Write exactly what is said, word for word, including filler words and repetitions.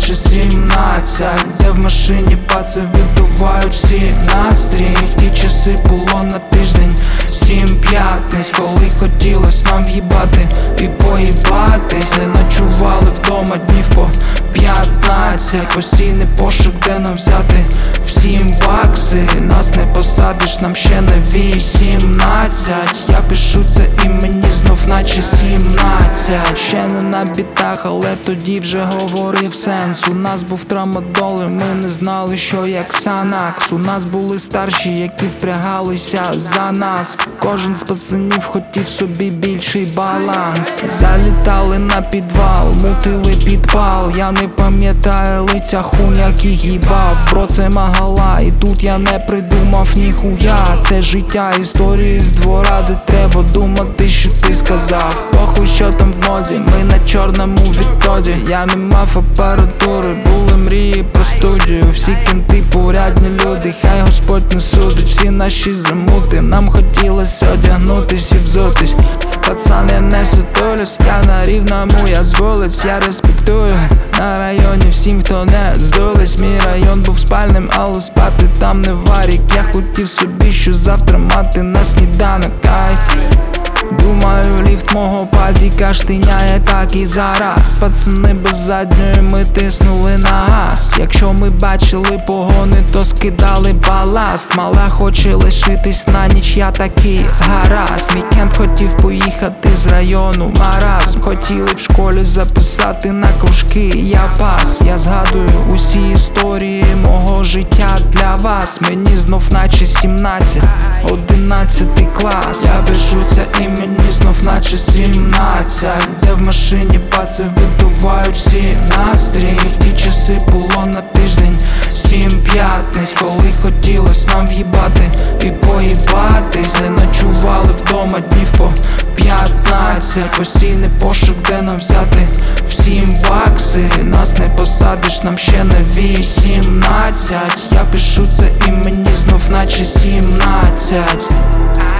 наче сімнадцять, де в машині паци видувають всі настрій. В ті часи було на тиждень сім п'ятниць, коли хотілось нам в'їбати і поїбатись. Не ночували вдома днів по п'ятнадцять, постійний пошук, де нам взяти всім бакси. Нас не посадиш, нам ще не вісімнадцять. Я пишу це і мені знов наче сімнадцять. Ще не на бітах, але тоді вже говорив сенс. У нас був трамадол і ми не знали, що як Санакс. У нас були старші, які впрягалися за нас. Кожен з пацанів хотів собі більший баланс. Залітали на підвал, мутили підпал. Я не пам'ятаю лиця хуняк і їбав. Бро, це магала, і тут я не придумав ніхуя. Це життя, історії з двора, де треба думати, що ти сказав. Похуй, що там в моді, ми на чорному відтоді. Я не мав апаратури, були мрії про студію. Всі кінти порядні люди, хай Господь не судить. Всі наші замути, нам хотілося одягнутись і взутись. Пацан, я не сутулюсь, я на рівному, я з вулиць, я респектую на районі всім, хто не здулись. Мій район був спальним, але спати там не варік. Я хотів собі, що завтра мати на сніданок. Ай, думаю, ліфт мого падіка штиняє так і зараз. Пацани без задньої ми тиснули на газ. Якщо ми бачили погони, то скидали баласт. Мала хоче лишитись на ніч, я такий гаразд. Мій кент хотів поїхати з району маразм. Хотіли в школі записати на кружки, я пас. Я згадую усі історії мого життя для вас. Мені знов наче сімнадцять, одинадцятий клас. Я пишу це і мені знов наче сімнадцять, де в машині паци видувають всі настрій. В ті часи було на тиждень сім п'ятниць, коли хотілось нам в'їбати і поїбатись. Не ночували вдома днів по п'ятнадцять, постійний пошук, де нам взяти всім бакси. Нас не посадиш, нам ще не вісімнадцять. Я пишу це і мені знов наче сімнадцять.